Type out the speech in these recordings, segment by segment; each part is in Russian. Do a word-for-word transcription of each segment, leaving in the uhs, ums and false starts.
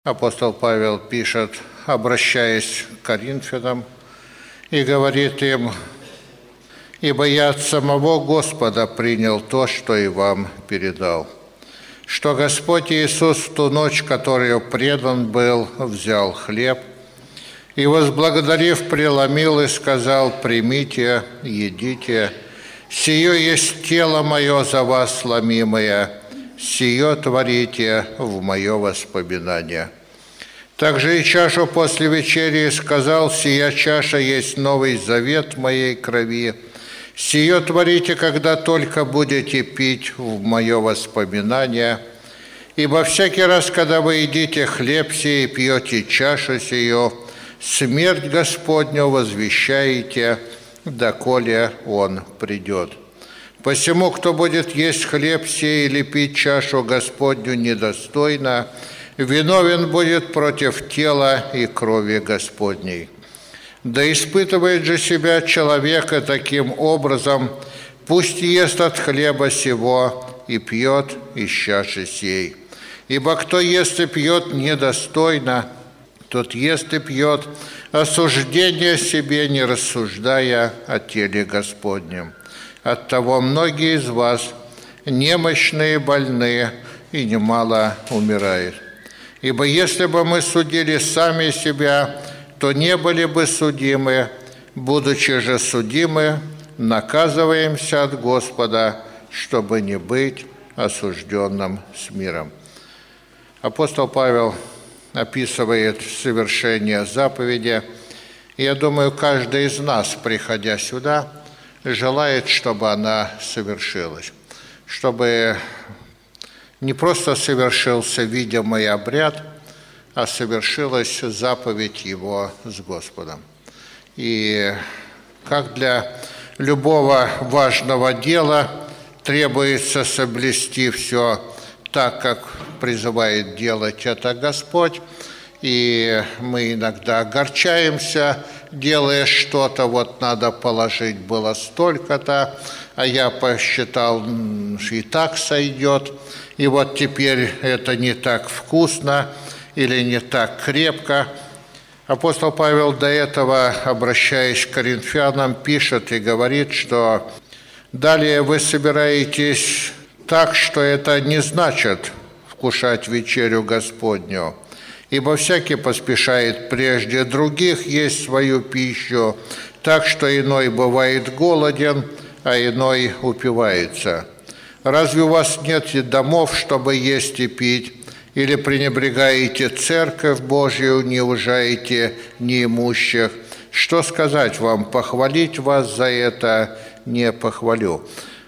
Апостол Павел пишет, обращаясь к Коринфянам, и говорит им: «Ибо я от самого Господа принял то, что и вам передал, что Господь Иисус в ту ночь, которую предан был, взял хлеб, и, возблагодарив, преломил и сказал: примите, едите, сие есть тело мое за вас ломимое, сие творите в мое воспоминание. Также и чашу после вечери сказал: сия чаша есть новый завет моей крови, сие творите, когда только будете пить в мое воспоминание. Ибо всякий раз, когда вы едите хлеб сей и пьете чашу сию, смерть Господню возвещаете, доколе Он придет. Посему, кто будет есть хлеб сей или пить чашу Господню недостойно, виновен будет против тела и крови Господней. Да испытывает же себя человека таким образом, пусть ест от хлеба сего и пьет из чаши сей. Ибо кто ест и пьет недостойно, тот ест и пьет осуждение себе, не рассуждая о теле Господнем. Оттого многие из вас немощные, больные, и немало умирает. Ибо если бы мы судили сами себя, то не были бы судимы, будучи же судимы, наказываемся от Господа, чтобы не быть осужденным с миром». Апостол Павел описывает совершение заповеди. Я думаю, каждый из нас, приходя сюда, желает, чтобы она совершилась, чтобы не просто совершился видимый обряд, а совершилась заповедь его с Господом. И как для любого важного дела требуется соблюсти все так, как призывает делать это Господь, и мы иногда огорчаемся, делая что-то, вот надо положить было столько-то, а я посчитал, и так сойдет, и вот теперь это не так вкусно или не так крепко. Апостол Павел до этого, обращаясь к коринфянам, пишет и говорит, что далее вы собираетесь так, что это не значит вкушать вечерю Господню, ибо всякий поспешает прежде других есть свою пищу, так что иной бывает голоден, а иной упивается. Разве у вас нет домов, чтобы есть и пить? Или пренебрегаете церковь Божию, не уважаете неимущих? Что сказать вам, похвалить вас за это не похвалю.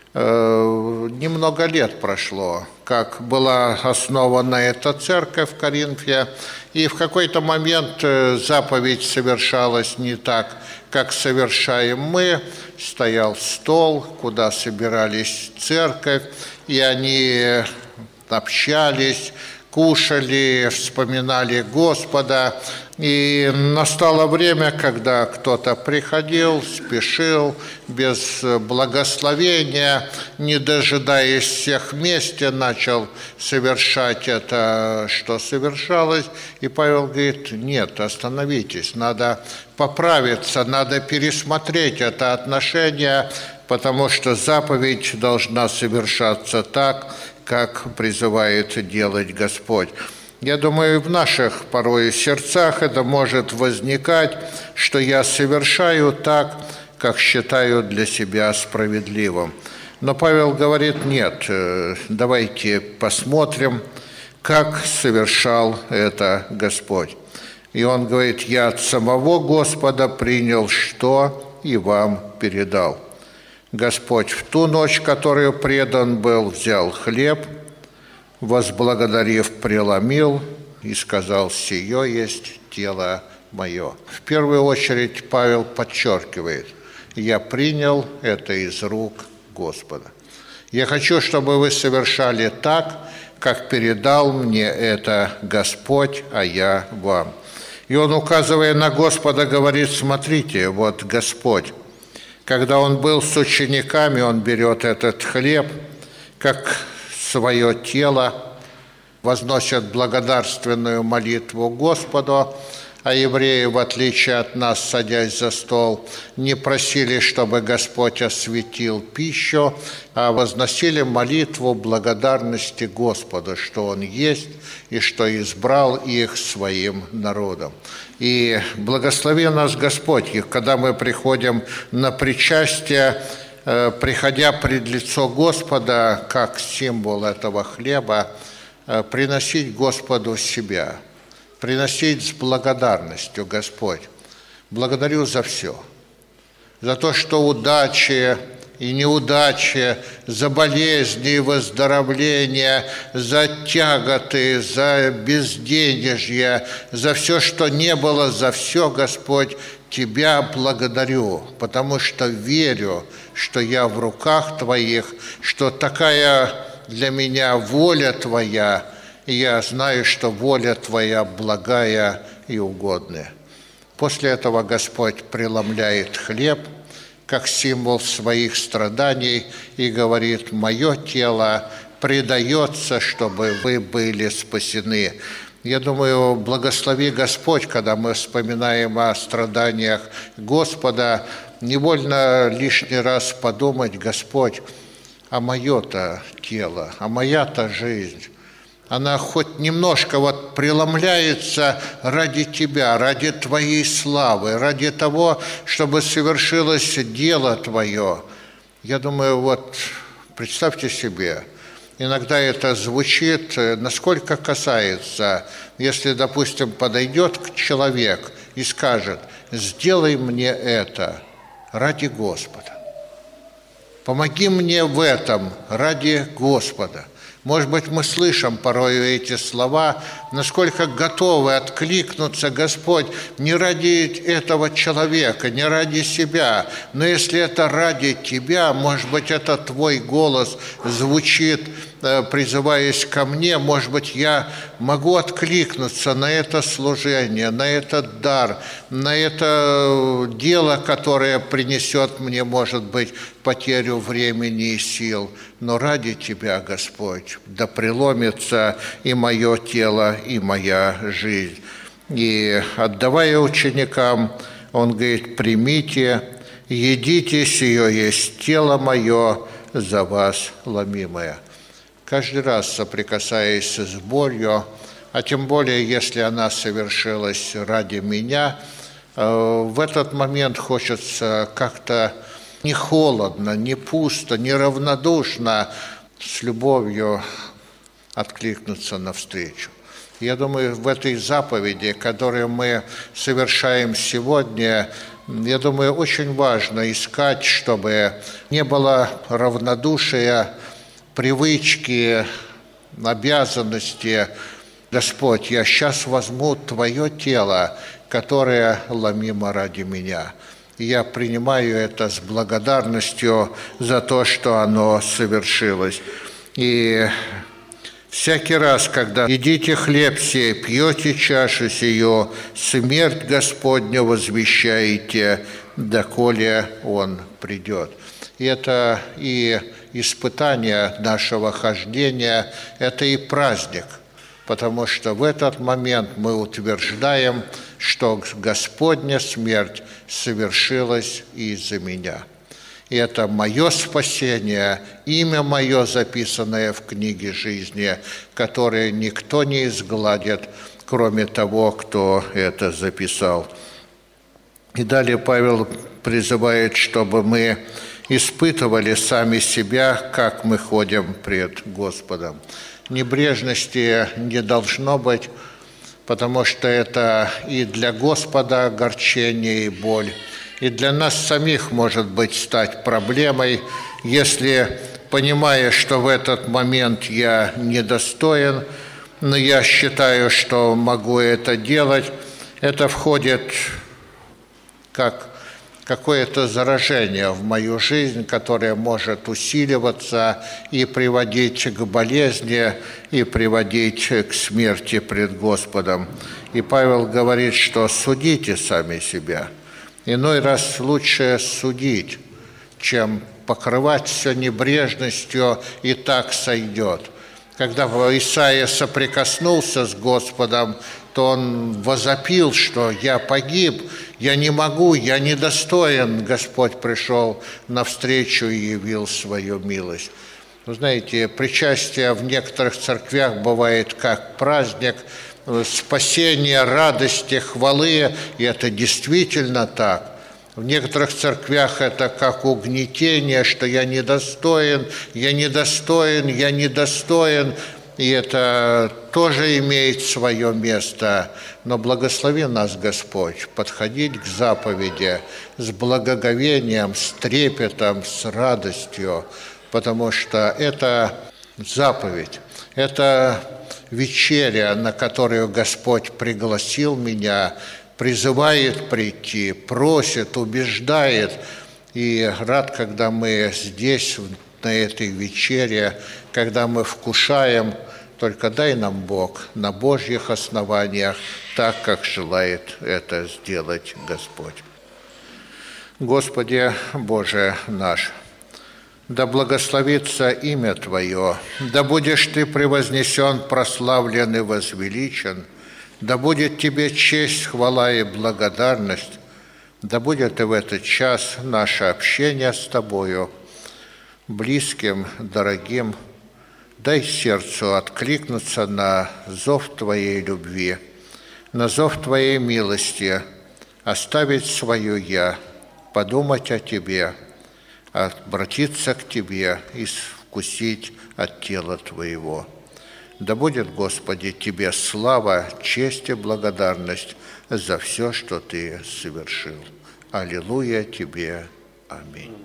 Немного лет прошло, как была основана эта церковь в Коринфе, и в какой-то момент заповедь совершалась не так, как совершаем мы. Стоял стол, куда собирались церковь, и они общались, кушали, вспоминали Господа. И настало время, когда кто-то приходил, спешил, без благословения, не дожидаясь всех вместе, начал совершать это, что совершалось. И Павел говорит: нет, остановитесь, надо поправиться, надо пересмотреть это отношение, потому что заповедь должна совершаться так, как призывает делать Господь. Я думаю, в наших порой сердцах это может возникать, что я совершаю так, как считаю для себя справедливым. Но Павел говорит: нет, давайте посмотрим, как совершал это Господь. И он говорит: я от самого Господа принял, что и вам передал. Господь в ту ночь, которую предан был, взял хлеб, возблагодарив, преломил и сказал: сие есть тело мое. В первую очередь Павел подчеркивает: я принял это из рук Господа. Я хочу, чтобы вы совершали так, как передал мне это Господь, а я вам. И он, указывая на Господа, говорит: смотрите, вот Господь. Когда он был с учениками, он берет этот хлеб, как свое тело, возносят благодарственную молитву Господу, а евреи, в отличие от нас, садясь за стол, не просили, чтобы Господь осветил пищу, а возносили молитву благодарности Господу, что Он есть и что избрал их своим народом. И благослови нас Господь, и когда мы приходим на причастие, приходя пред лицо Господа, как символ этого хлеба, приносить Господу себя, приносить с благодарностью: Господь, благодарю за все, за то, что удачи и неудачи, за болезни и выздоровления, за тяготы, за безденежье, за все, что не было, за все, Господь, Тебя благодарю, потому что верю, что я в руках Твоих, что такая для меня воля Твоя, и я знаю, что воля Твоя благая и угодная. После этого Господь преломляет хлеб, как символ своих страданий, и говорит: «Мое тело предается, чтобы вы были спасены». Я думаю, благослови Господь, когда мы вспоминаем о страданиях Господа, невольно лишний раз подумать: Господь, а мое-то тело, а моя-то жизнь, она хоть немножко вот преломляется ради Тебя, ради Твоей славы, ради того, чтобы совершилось дело Твое. Я думаю, вот представьте себе, иногда это звучит, насколько касается, если, допустим, подойдет человек и скажет: «Сделай мне это ради Господа, помоги мне в этом ради Господа». Может быть, мы слышим порой эти слова, насколько готовы откликнуться: Господь, не ради этого человека, не ради себя, но если это ради Тебя, может быть, это Твой голос звучит, призываясь ко мне, может быть, я могу откликнуться на это служение, на этот дар, на это дело, которое принесет мне, может быть, потерю времени и сил, но ради Тебя, Господь, да преломится и мое тело, и моя жизнь. И отдавая ученикам, Он говорит: «Примите, едите, сие есть тело мое за вас ломимое». Каждый раз соприкасаясь с болью, а тем более, если она совершилась ради меня, в этот момент хочется как-то не холодно, не пусто, не равнодушно, с любовью откликнуться навстречу. Я думаю, в этой заповеди, которую мы совершаем сегодня, я думаю, очень важно искать, чтобы не было равнодушия, привычки, обязанности. Господь, я сейчас возьму Твое тело, которое ломимо ради меня. И я принимаю это с благодарностью за то, что оно совершилось. И всякий раз, когда едите хлеб сей, пьете чашу сию, смерть Господню возвещаете, доколе Он придет. И это и испытание нашего хождения, это и праздник, потому что в этот момент мы утверждаем, что Господня смерть совершилась из-за меня. И это мое спасение, имя мое, записанное в книге жизни, которое никто не изгладит, кроме того, кто это записал. И далее Павел призывает, чтобы мы испытывали сами себя, как мы ходим пред Господом. Небрежности не должно быть, потому что это и для Господа огорчение и боль, и для нас самих может быть стать проблемой, если, понимая, что в этот момент я недостоин, но я считаю, что могу это делать, это входит как какое-то заражение в мою жизнь, которое может усиливаться и приводить к болезни, и приводить к смерти пред Господом. И Павел говорит, что судите сами себя. Иной раз лучше судить, чем покрывать все небрежностью, и так сойдет. Когда Исаия соприкоснулся с Господом, то он возопил, что я погиб, я не могу, я недостоин. Господь пришел навстречу и явил свою милость. Вы знаете, причастие в некоторых церквях бывает как праздник спасения, радости, хвалы, и это действительно так. В некоторых церквях это как угнетение, что я недостоин, я недостоин, я недостоин, и это тоже имеет свое место. Но благослови нас, Господь, подходить к заповеди с благоговением, с трепетом, с радостью, потому что это заповедь, это вечеря, на которую Господь пригласил меня, призывает прийти, просит, убеждает. И рад, когда мы здесь, на этой вечере, когда мы вкушаем, только дай нам Бог на Божьих основаниях, так, как желает это сделать Господь. Господи Боже наш, да благословится имя Твое, да будешь Ты превознесен, прославлен и возвеличен, да будет Тебе честь, хвала и благодарность, да будет и в этот час наше общение с Тобою, близким, дорогим. Дай сердцу откликнуться на зов Твоей любви, на зов Твоей милости, оставить свое «я», подумать о Тебе, обратиться к Тебе и вкусить от тела Твоего. Да будет, Господи, Тебе слава, честь и благодарность за все, что Ты совершил. Аллилуйя Тебе. Аминь.